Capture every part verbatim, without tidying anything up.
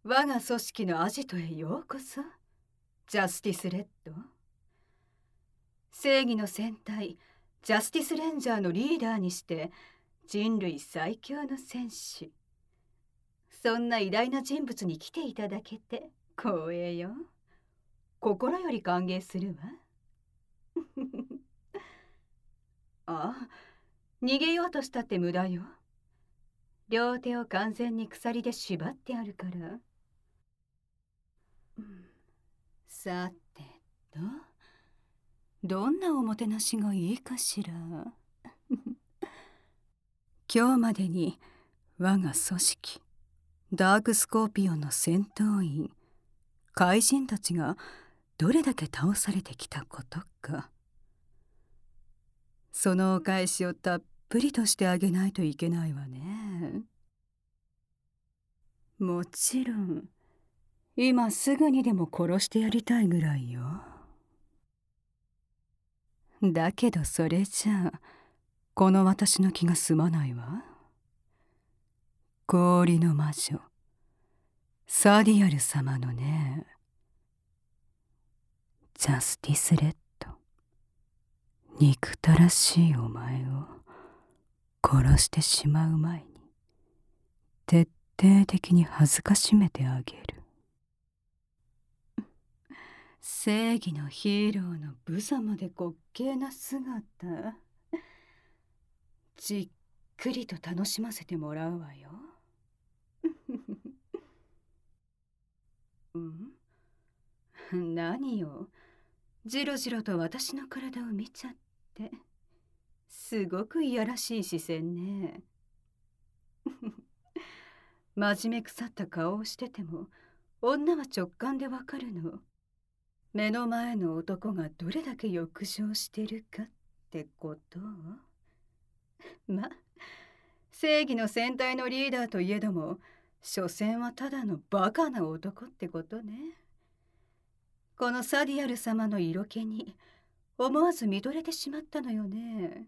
我が組織のアジトへようこそ。ジャスティスレッド。正義の戦隊ジャスティスレンジャーのリーダーにして人類最強の戦士。そんな偉大な人物に来ていただけて光栄よ。心より歓迎するわ。ああ、逃げようとしたって無駄よ。両手を完全に鎖で縛ってあるから。さてと、どんなおもてなしがいいかしら。今日までに我が組織ダークスコーピオンの戦闘員怪人たちがどれだけ倒されてきたことか、そのお返しをたっぷりとしてあげないといけないわね。もちろん今すぐにでも殺してやりたいぐらいよ。だけどそれじゃあこの私の気が済まないわ。氷の魔女サディアル様のね、ジャスティスレッド、憎たらしいお前を殺してしまう前に徹底的に恥ずかしめてあげる。正義のヒーローの無様で滑稽な姿、じっくりと楽しませてもらうわよ。ん？何よ、じろじろと私の体を見ちゃって。すごくいやらしい視線ね。真面目腐った顔をしてても女は直感でわかるの。目の前の男がどれだけ欲情してるかってことを。ま、正義の戦隊のリーダーといえども所詮はただのバカな男ってことね。このサディアル様の色気に思わず見とれてしまったのよね。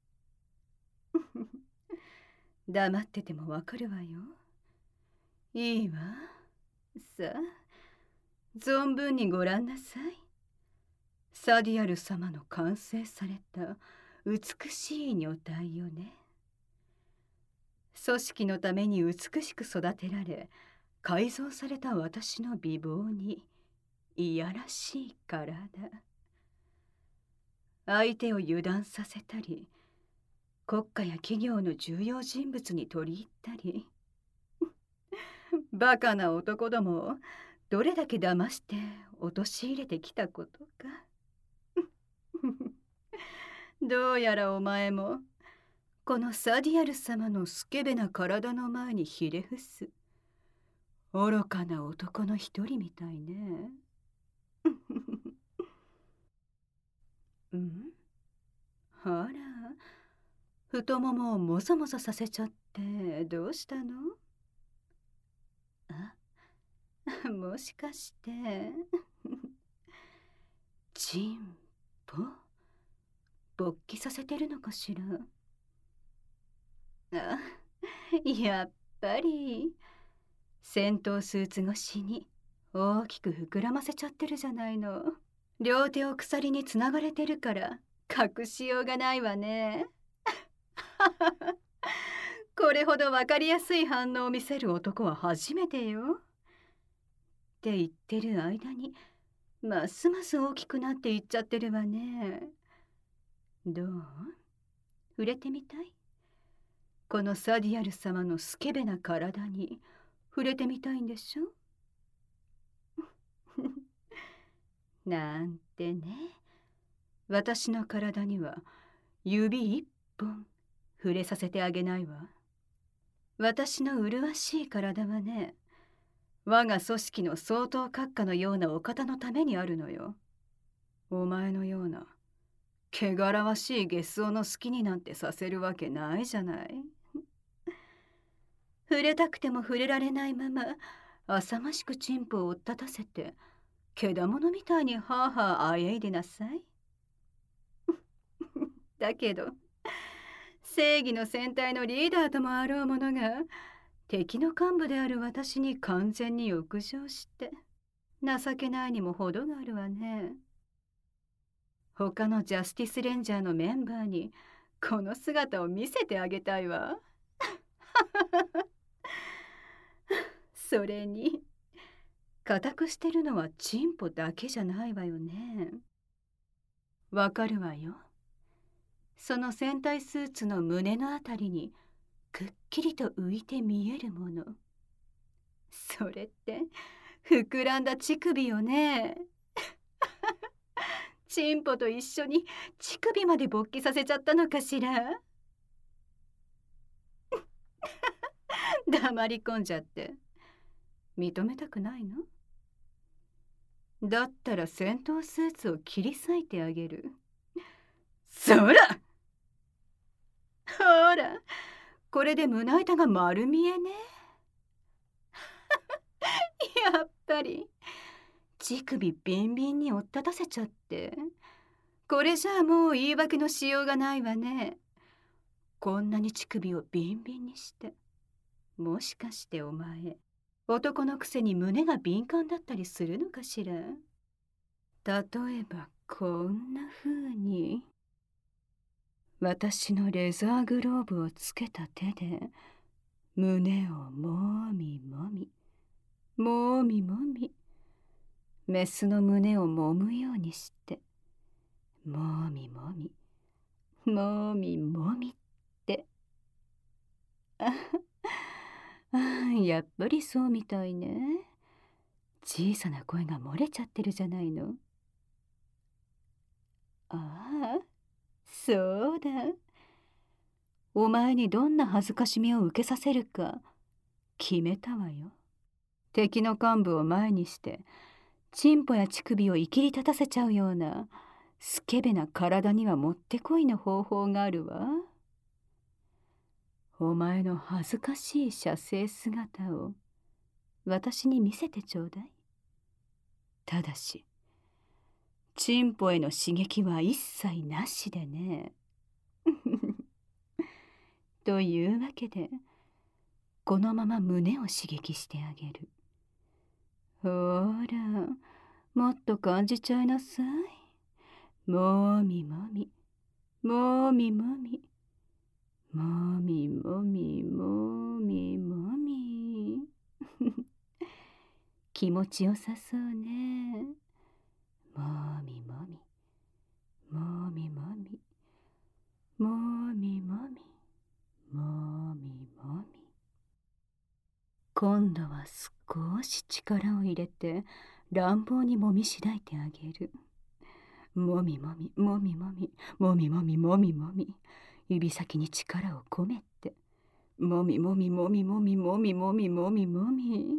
黙っててもわかるわよ。いいわ。さあ、存分にご覧なさい。サディアル様の完成された美しい女体よね。組織のために美しく育てられ改造された私の美貌にいやらしい体。相手を油断させたり国家や企業の重要人物に取り入ったりバカな男どもをどれだけ騙して陥れてきたことか。どうやらお前もこのサディアル様のスケベな体の前にひれ伏す愚かな男の一人みたいね。うん？あら、太ももをもぞもぞさせちゃってどうしたの？あ、もしかしてチンポ勃起させてるのかしら。あ、やっぱり戦闘スーツ越しに大きく膨らませちゃってるじゃないの。両手を鎖につながれてるから隠しようがないわね。これほど分かりやすい反応を見せる男は初めてよ。って言ってる間にますます大きくなっていっちゃってるわね。どう？触れてみたい？このサディアル様のスケベな体に触れてみたいんでしょ？なんてね。私の体には指一本触れさせてあげないわ。私の麗しい体はね、我が組織の総統閣下のようなお方のためにあるのよ。お前のような汚らわしいゲス男の好きになんてさせるわけないじゃない。触れたくても触れられないまま浅ましくチンポを追っ立たせてけだものみたいにハーハーあえいでなさい。だけど正義の戦隊のリーダーともあろうものが敵の幹部である私に完全に浴場して、情けないにも程があるわね。他のジャスティスレンジャーのメンバーにこの姿を見せてあげたいわ。それに固くしてるのはチンポだけじゃないわよね。わかるわよ。その戦隊スーツの胸のあたりにくっきりと浮いて見えるもの。それって膨らんだ乳首よね。チンポと一緒に乳首まで勃起させちゃったのかしら。黙り込んじゃって認めたくないの？だったら戦闘スーツを切り裂いてあげる。そら、ほら、これで胸板が丸見えね。やっぱり乳首ビンビンに追っ立たせちゃって、これじゃあもう言い訳のしようがないわね。こんなに乳首をビンビンにして、もしかしてお前、男のくせに胸が敏感だったりするのかしら。例えばこんな風に、私のレザーグローブをつけた手で胸をもみもみもみもみ、メスの胸を揉むようにしてもみもみもみもみって。ああ、やっぱりそうみたいね。小さな声が漏れちゃってるじゃないの。ああ、そうだ。お前にどんな恥ずかしみを受けさせるか決めたわよ。敵の幹部を前にしてチンポや乳首をいきり立たせちゃうようなスケベな体にはもってこいの方法があるわ。お前の恥ずかしい射精姿を私に見せてちょうだい。ただしチンポへの刺激は一切なしでね。というわけでこのまま胸を刺激してあげる。ほら、もっと感じちゃいなさい。もみもみもみもみもみもみもみもみ。気持ちよさそうね。もみもみもみもみもみもみもみもみ。今度は少し力を入れて乱暴にもみしだいてあげる。もみもみもみもみもみもみもみもみ、指先に力を込めてもみもみもみもみもみもみもみもみ。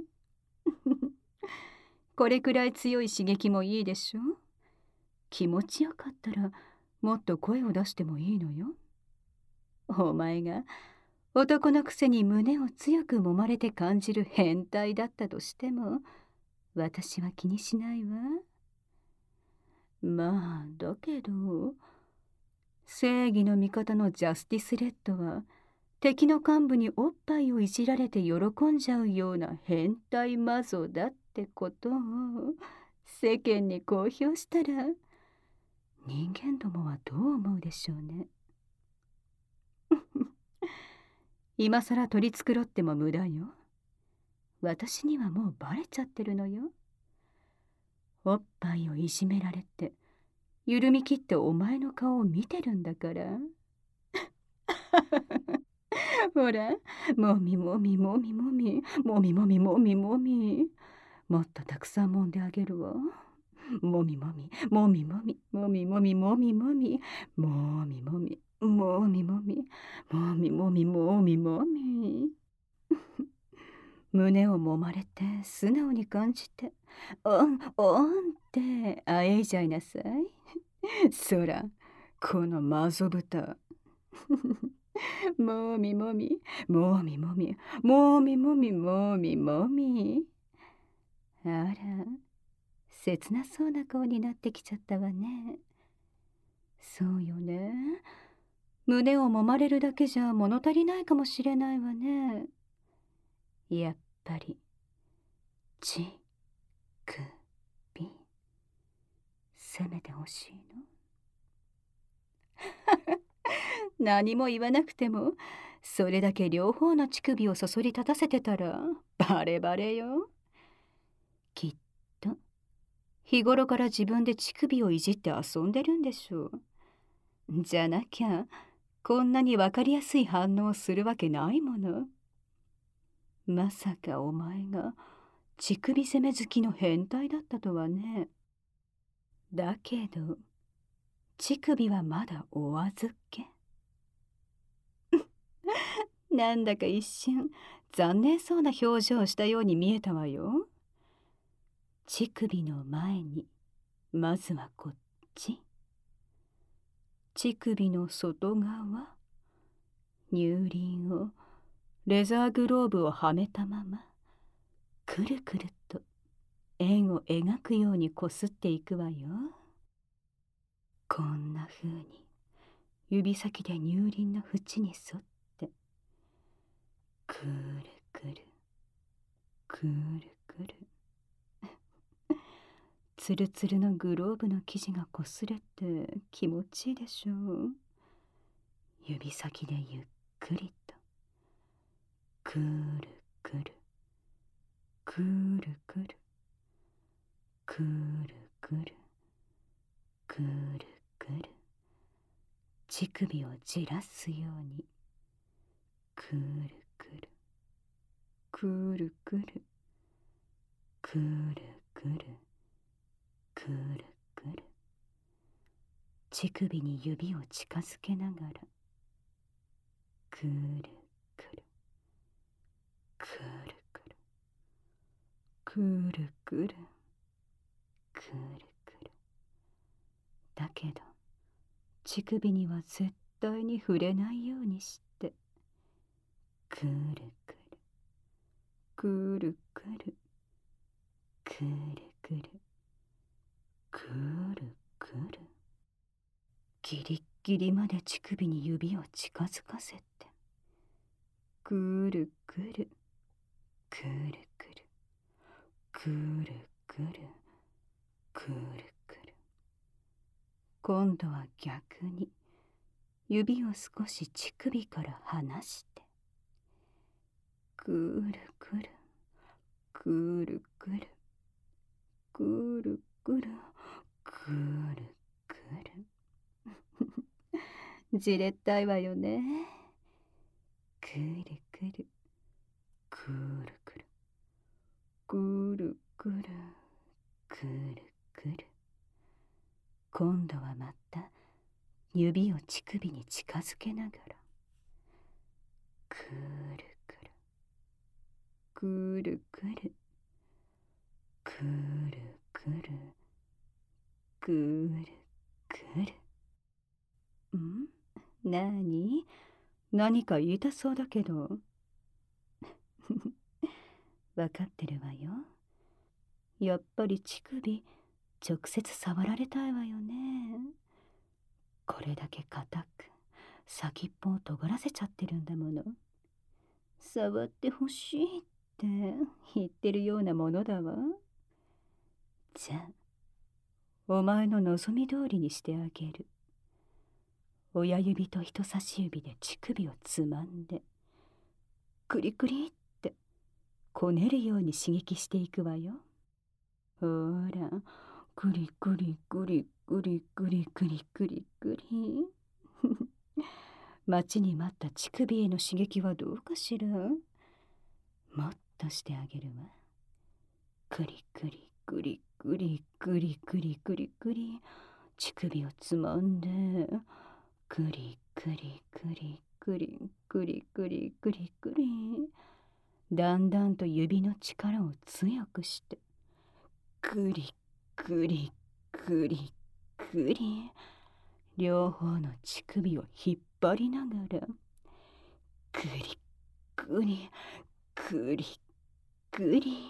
これくらい強い刺激もいいでしょ。気持ちよかったらもっと声を出してもいいのよ。お前が男のくせに胸を強く揉まれて感じる変態だったとしても私は気にしないわ。まあだけど正義の味方のジャスティスレッドは敵の幹部におっぱいをいじられて喜んじゃうような変態マゾだってことを世間に公表したら人間どもはどう思うでしょうね。今さら取り繕っても無駄よ。私にはもうバレちゃってるのよ。おっぱいをいじめられて緩み切ってお前の顔を見てるんだから。ほら、もみもみもみもみもみもみもみもみ、もっとたくさん揉んであげるわ。もみもみもみもみもみもみもみもみもみもみもみもみもみもみもみもみ。胸を揉まれて素直に感じておんおんってあえいじゃいなさい。そらこのマゾ豚。もみもみもみもみもみもみもみもみ。あら切なそうな顔になってきちゃったわね。そうよね。胸を揉まれるだけじゃ物足りないかもしれないわね。 やっぱりちくび責めてほしいの？何も言わなくても、それだけ両方の乳首をそそり立たせてたらバレバレよ。きっと日頃から自分で乳首をいじって遊んでるんでしょう。じゃなきゃこんなにわかりやすい反応をするわけないもの。まさかお前が乳首攻め好きの変態だったとはね。だけど乳首はまだお預け。なんだか一瞬残念そうな表情をしたように見えたわよ。乳首の前にまずはこっち。乳首の外側、乳輪をレザーグローブをはめたままくるくると円を描くようにこすっていくわよ。こんな風に指先で乳輪の縁に沿ってくるくるくるくるつるつるのグローブの生地がこすれて気持ちいいでしょう。指先でゆっくりとくるくるくるくるくるくるくるくる乳首をじらすようにくるくるくるくるくるくるくるくる乳首に指を近づけながらくるくるくるくるくるくるくるくる。だけど乳首には絶対に触れないようにしてくるくるくるくるくるくるくるくる。ギリッギリまで乳首に指を近づかせてくるくるくるくるくるくるくるくる。今度は逆に指を少し乳首から離してくるくるくるくるくるくるくるくる。じれったいわよね。くるくるくるくるくるくるくるくる。今度はまた指を乳首に近づけながらくるくるくるくるくるくるくるくる。ん？なに？何か言いたそうだけど。わかってるわよ。やっぱり乳首直接触られたいわよね。これだけ硬く先っぽを尖らせちゃってるんだもの。触ってほしいって言ってるようなものだわ。じゃあお前の望み通りにしてあげる。親指と人差し指で乳首をつまんでクリクリってこねるように刺激していくわよ。ほら、クリクリクリクリクリクリクリクリ。待ちに待った乳首への刺激はどうかしら。もっとしてあげるわ。クリクリクリクリクリクリクリクリ乳首をつまんでクリクリクリクリクリクリクリクリ。だんだんと指の力を強くしてクリクリクリクリ。両方の乳首を引っ張りながらクリクリクリクリ。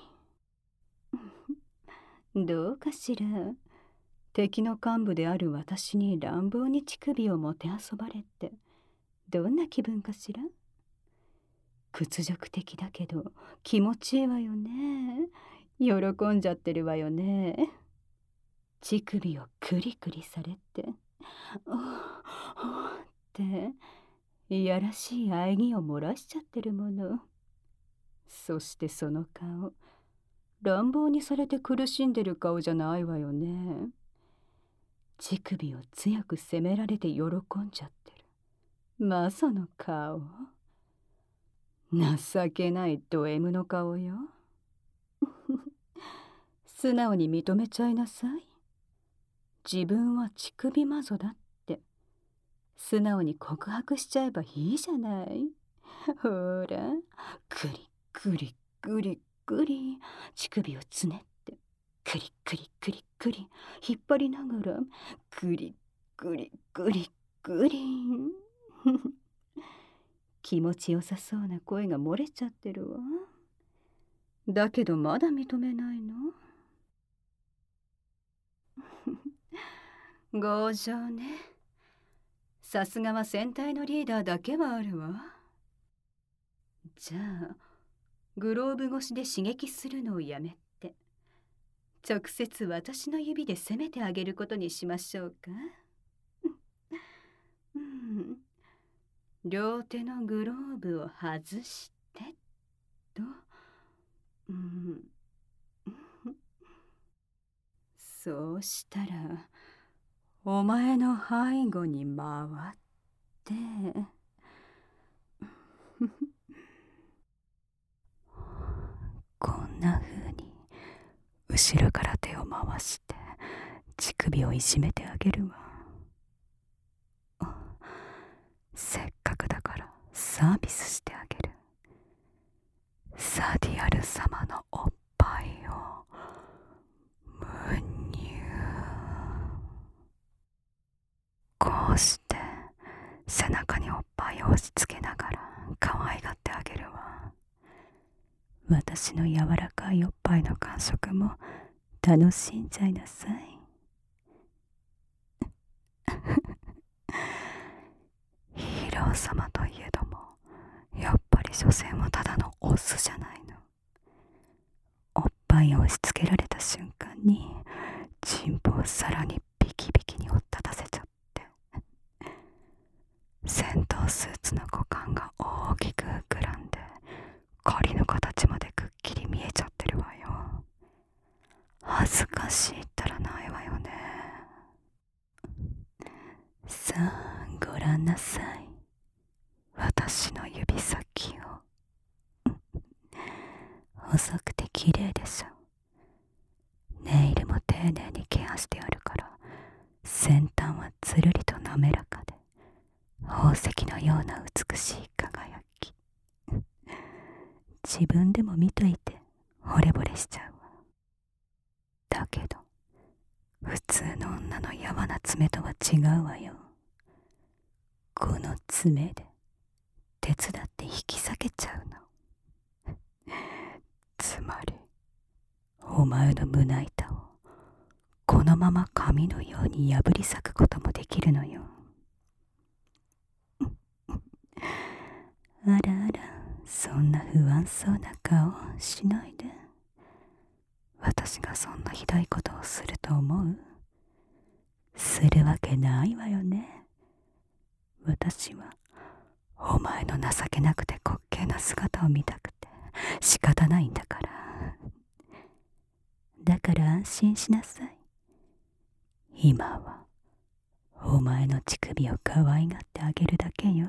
どうかしら。敵の幹部である私に乱暴に乳首をもてあそばれてどんな気分かしら。 屈辱的だけど気持ちいいわよね。喜んじゃってるわよね。乳首をクリクリされて、おおっていやらしい喘ぎを漏らしちゃってるもの。そしてその顔、乱暴にされて苦しんでる顔じゃないわよね。乳首を強く責められて喜んじゃってる。まあその顔、情けないド M の顔よ。素直に認めちゃいなさい。自分は乳首魔女だって素直に告白しちゃえばいいじゃない。ほら、クリクリクリクリ乳首をつねってクリクリクリクリ引っ張りながらクリクリクリクリ気持ちよさそうな声が漏れちゃってるわ。だけどまだ認めないの？強情ね。さすがは戦隊のリーダーだけはあるわ。じゃあグローブ越しで刺激するのをやめて直接私の指で攻めてあげることにしましょうか。うん、両手のグローブを外してと、うん、そうしたらお前の背後に回ってこんな風に後ろから手を回して乳首をいじめてあげるわ。せっかくだからサービスしてあげる。サディアル様のおっぱいをむにゅこうして背中におっぱいを押し付けながら可愛がってあげるわ。私の柔らかいおっぱいの感触も楽しんじゃいなさい。ヒーロー様といえどもやっぱり所詮はただのオスじゃないの。おっぱいを押し付けられた瞬間にチンポをさらにビキビキに追っ立たせちゃって戦闘スーツの股間が大きく膨らんで仮の形までくっきり見えちゃってるわよ。恥ずかしいったらないわよね。さあごらんなさい、私の指先を。細くて綺麗でしょ。ネイルも丁寧にケアしてあるから先端はつるりと滑らかで宝石のような美しい輝き。自分でも見といて惚れ惚れしちゃうわ。だけど普通の女のやわな爪とは違うわよ。この爪で手伝って引き裂けちゃうの。つまりお前の胸板をこのまま紙のように破り裂くこともできるのよ。あらあら、そんな不安そうな顔しないで。私がそんなひどいことをすると思う？するわけないわよね。私はお前の情けなくて滑稽な姿を見たくて仕方ないんだから。だから安心しなさい。今はお前の乳首を可愛がってあげるだけよ。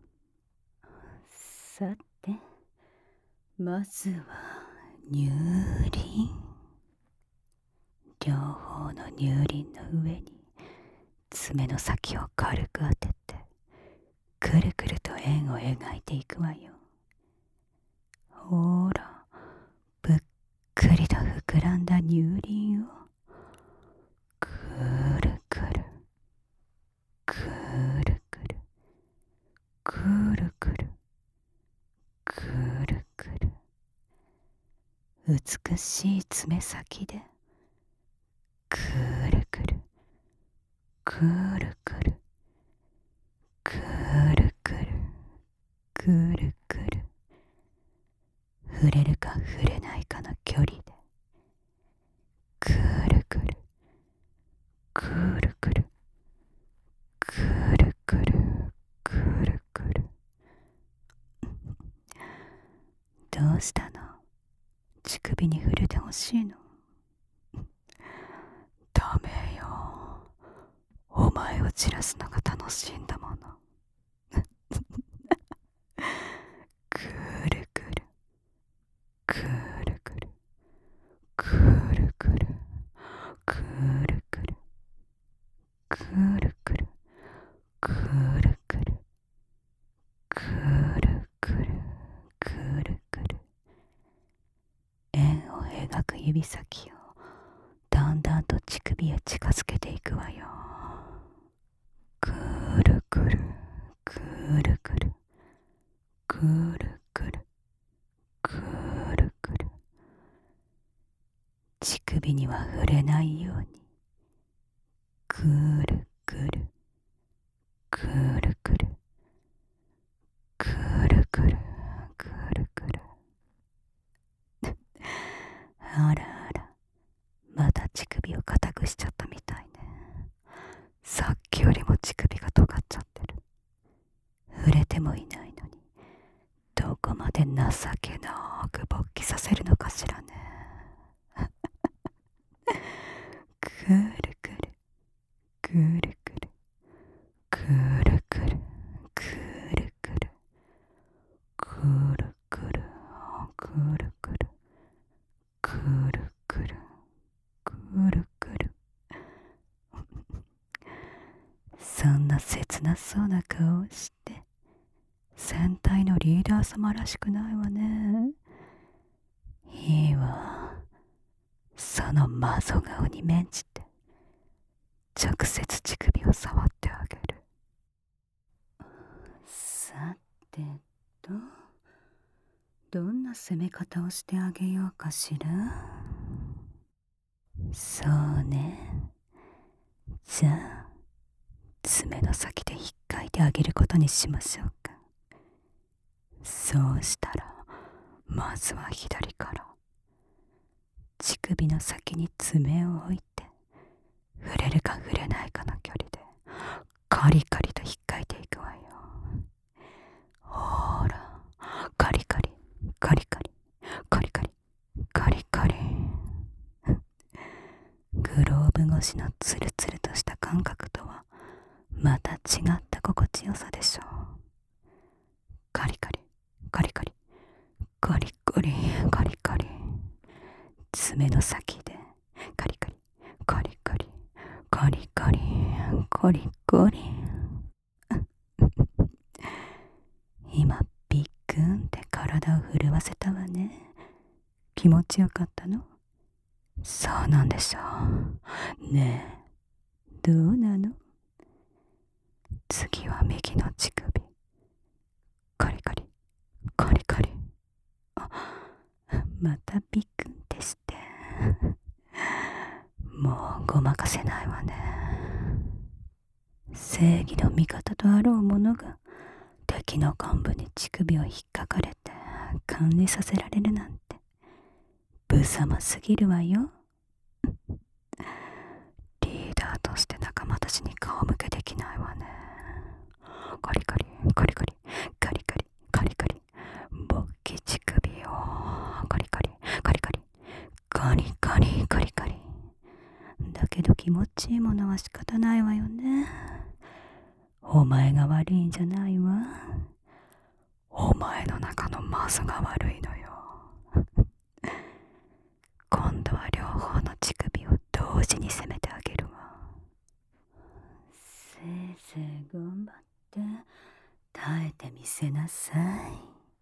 さて、まずは乳輪。両方の乳輪の上に爪の先を軽く当ててくるくると円を描いていくわよ。ほら、ぷっくりと膨らんだ乳輪をくるくるくるくるくるくるくるくる美しい爪先でくるくるくるくるくるくるくるくる触れるか触れないかの距離でくるくるくるくるくるくるくるくる。どうしたの？乳首に触れてほしいの？ダメよ。お前を散らすのが楽しいんだもの。くるくるくるくるくるくるくるくるくるくるくるくるくるくるくるくる。円を描く指先をだんだんと乳首へ近づけていくわよ。くるくるくるくるくるくるくるくる。乳首には触れないようにくるくるくるくるくるくるくるくる。あらあら、また乳首を固くしちゃったみたいね。さっきよりも乳首が尖っちゃってる。触れてもいないのにどこまで情けなく勃起させるのかしらね。くるくるくるくるくるくるくるくるくるくるくるくるくるくるくるくる。そんな切なそうな顔をして戦隊のリーダー様らしくないわね。いいわ。そのマゾ顔に免じて直接乳首を触ってあげる。さてと、どんな攻め方をしてあげようかしら。そうね。じゃあ爪の先で引っかいてあげることにしましょうか。そうしたらまずは左から。乳首の先に爪を置いて触れるか触れないかの距離でカリカリと引っかいていくわよ。ほら、カリカリカリカリカリカリカリカリ。グローブ越しのツルツルとした感覚とはまた違った心地よさでしょう。カリカリカリカリカリカリカリカリ。爪の先でカリカリカリカリカリカリカリカリ。今ビッグンって体を震わせたわね。気持ちよかったの？そうなんでしょう。ねえ、どうなの？次は右の乳首。カリカリカリカリ。あ、またビッグンってして。もうごまかせないわね。正義の味方とあろう者が敵の幹部に乳首を引っかかれて管理させられるなんて無様すぎるわよ。リーダーとして仲間たちに顔向けできないわね。カリカリカリカリカリカリカリカリ勃起乳首をカリカリカリカリカリカリカリカリ。だけど気持ちいいものは仕方ないわよね。お前が悪いんじゃないわ。お前の中のマゾが悪いのよ。今度は両方の乳首を同時に攻めてあげるわ。せいぜい頑張って耐えてみせなさい。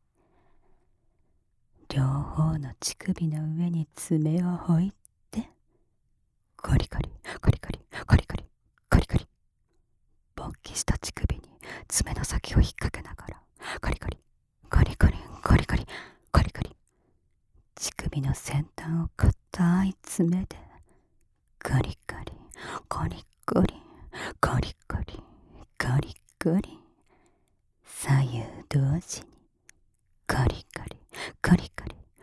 両方の乳首の上に爪を置いてカリカリカリカリカリカリカリカリ。勃起した乳首に爪の先を引っ掛けながらカリカリカリカリカリカリカリカリ。乳首の先端を硬い爪でカリカリカリカリカリカリカリカリ。左右同時にカリカリカリカリ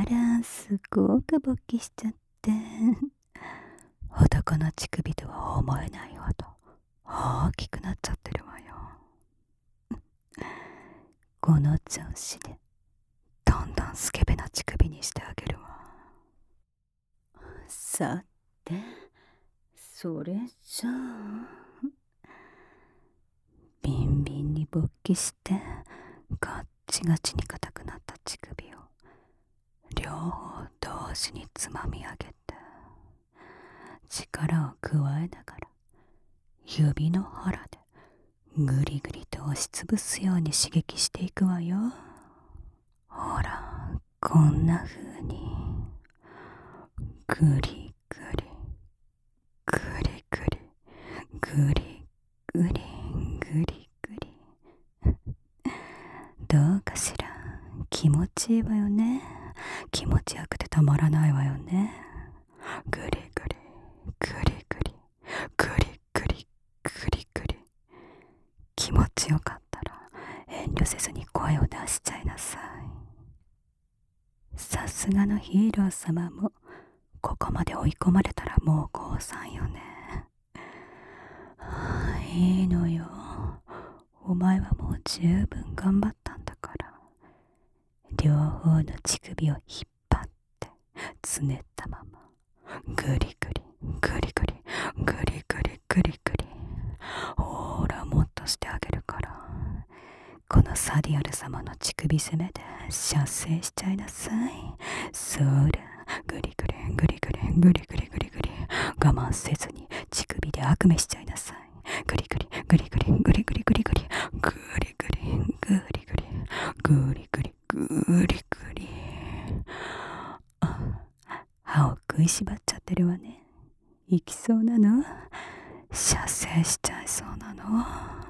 あら、すごく勃起しちゃって男の乳首とは思えないほど大きくなっちゃってるわよ。この調子でどんどんスケベな乳首にしてあげるわ。さて、それじゃあビンビンに勃起してガッチガチに硬くなった乳首を両方同時につまみ上げて力を加えながら指の腹でぐりぐりと押しつぶすように刺激していくわよ。ほら、こんな風にぐりぐりぐりぐりぐりぐりぐりぐりどうかしら。気持ちいいわよね。気持ちよくてたまらないわよね。ぐりぐりぐりぐりぐりぐりぐりぐり。気持ちよかったら遠慮せずに声を出しちゃいなさい。さすがのヒーロー様もここまで追い込まれたらもう降参よね。はあ、いいのよ。お前はもう十分頑張ったんだから。両方の乳首を引っ張ってつねったままぐりぐりぐりぐりぐりぐりぐりぐり。ほら、もっとしてあげるから。このサディアル様の乳首攻めで射精しちゃいなさい。そら、ぐりぐりぐりぐりぐりぐりぐりぐり。我慢せずに乳首で悪夢しちゃいなさい。ぐりぐりぐりぐりぐりぐりぐりぐりぐりぐりぐりぐりぐりぐりぐりぐり。歯を食いしばっちゃってるわね。いきそうなの？射精しちゃいそうなの？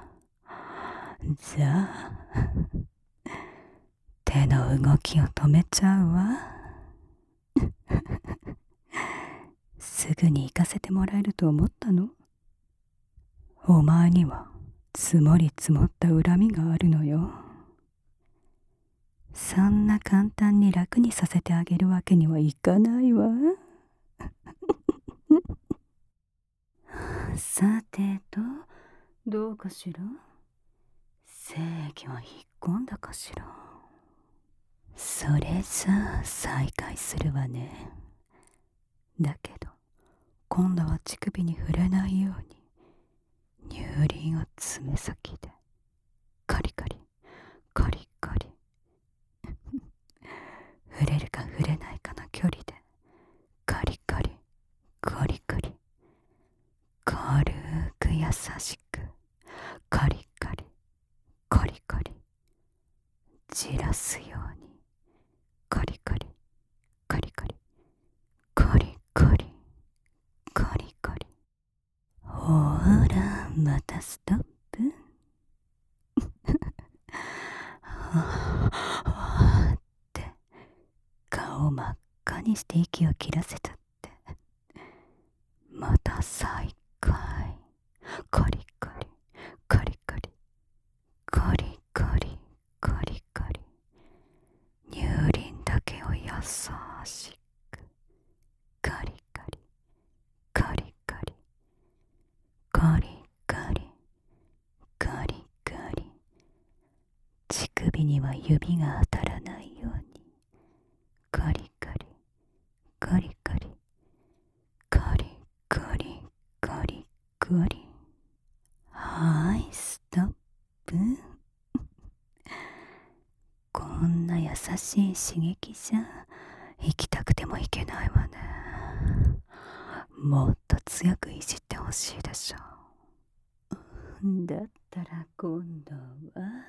じゃあ手の動きを止めちゃうわ。すぐに行かせてもらえると思ったの？お前には積もり積もった恨みがあるのよ。そんな簡単に楽にさせてあげるわけにはいかないわ。さてと、どうかしら？正義は引っ込んだかしら？それじゃあ再開するわね。だけど今度は乳首に触れないように乳輪を爪先でカリカリカリカリ触れるか触れないかの距離でカリカリカリカリ軽く優しくカリカリカリカリじらすようにカリカリカリカリカリカリカリカリ。ほら、またストップ。はぁって顔真っ赤にして息を切らせちゃって、また再開。カリカリカリカリカリカリカリカリ。乳輪だけを優しくカリカリカリカリカリカリカリカリ。乳首には指が当たらないようにカリカリカリカリカリカリカリカリ。はい、ストップ。こんな優しい刺激じゃ行きたくても行けないわね。 もっと強くいじってほしいでしょ。だったら今度は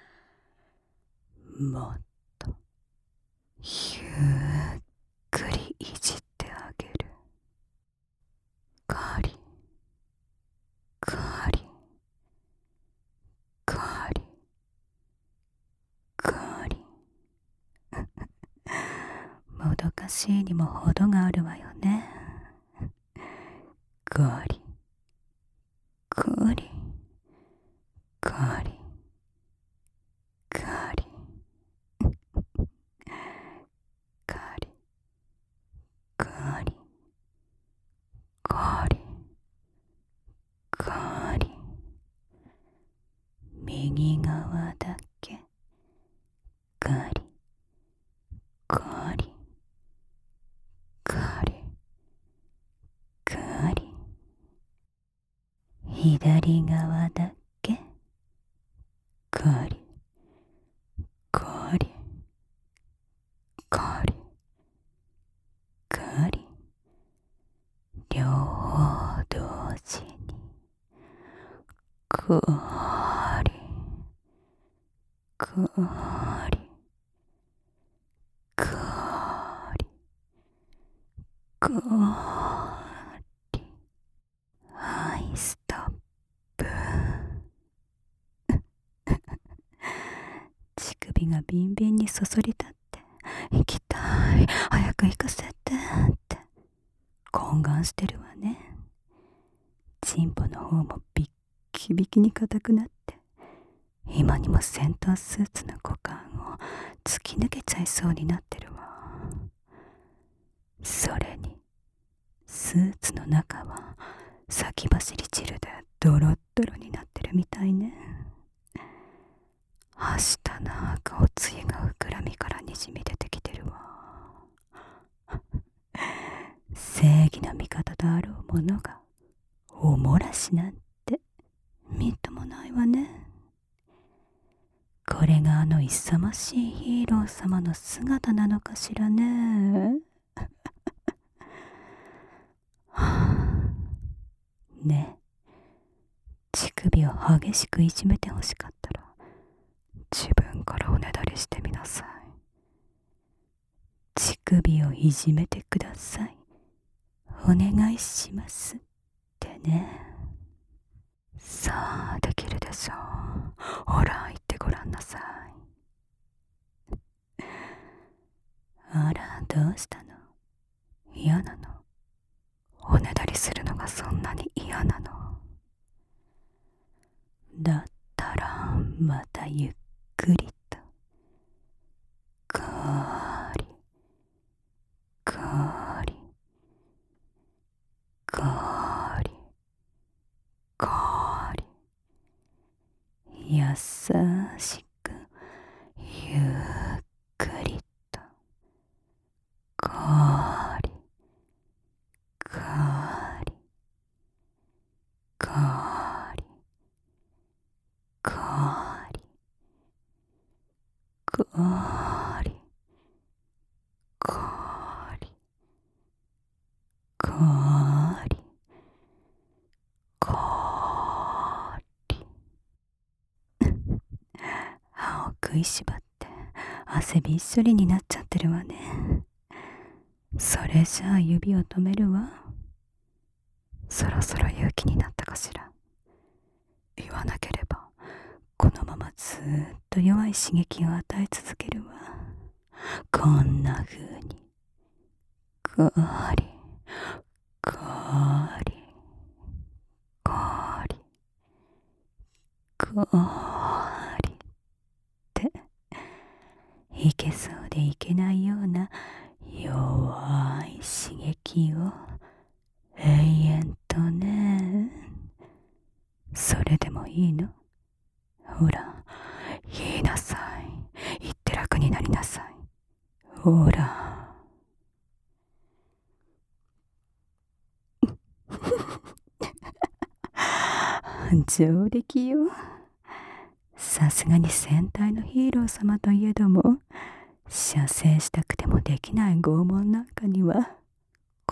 もっとゆっくりいじってあげる。カリカリカリカリもどかしいにも程があるわよね。カリカリカリカリカリカリカリカリ右側だけカリカリカリカリ左側だけカリカリカリカリ両方同時にカリカリカリカリはい、ストップ。乳首がビンビンにそそり立って行きたい、早く行かせてって懇願してるわね。チンポの方もビッキビキに硬くなって今にも戦闘スーツの股間を突き抜けちゃいそうになってるわ。それにスーツの中は先走り汁でドロッドロになってるみたいね。はしたな赤おつゆが膨らみからにじみ出てきてるわ。正義の味方とあろうものがおもらしなんてみっともないわね。これがあの勇ましいヒーロー様の姿なのかしらね。ねえ、乳首を激しくいじめてほしかったら自分からおねだりしてみなさい。乳首をいじめてください、お願いしますってね。さあできるでしょう。ほら言ってごらんなさい。あら、どうしたの？嫌なの？おねだりするのがそんなに嫌なの？だったらまたゆっくりとカリカリカリカリ優しくゆっくりとカリカリカリカリカリカリカリカリ歯を食いしばって汗びっしょりになっちゃってるわね。それじゃあ指を止めるわ。そろそろ勇気になったかしら。言わなければこのままずーっと弱い刺激を与え続けるわ。こんな風にカリカリカリカリっていけそうでいけないような弱い刺激を永遠とね。それでもいいの？ほら言いなさい。言って楽になりなさい。ほら上出来よ。さすがに戦隊のヒーロー様といえども射精したくてもできない拷問なんかには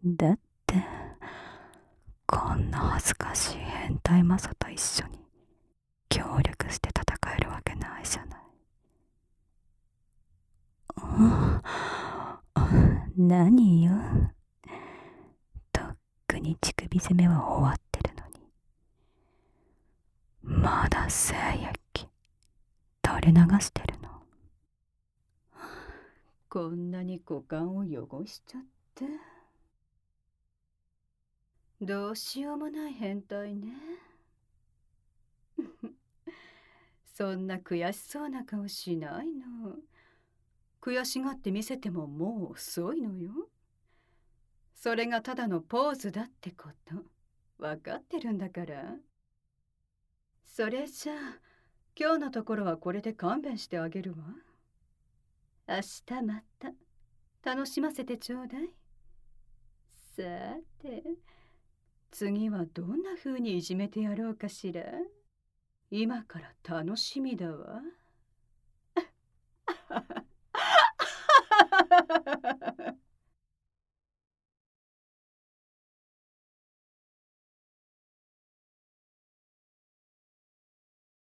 だってこんな恥ずかしい変態マサと一緒に協力して戦えるわけないじゃない。何よ、とっくに乳首攻めは終わってるのにまだ精液垂れ流してるの。こんなに股間を汚しちゃってどうしようもない変態ね。そんな悔しそうな顔しないの。悔しがって見せてももう遅いのよ。それがただのポーズだってこと分かってるんだから。それじゃあ今日のところはこれで勘弁してあげるわ。明日また楽しませてちょうだい。さて次はどんな風にいじめてやろうかしら。今から楽しみだわ。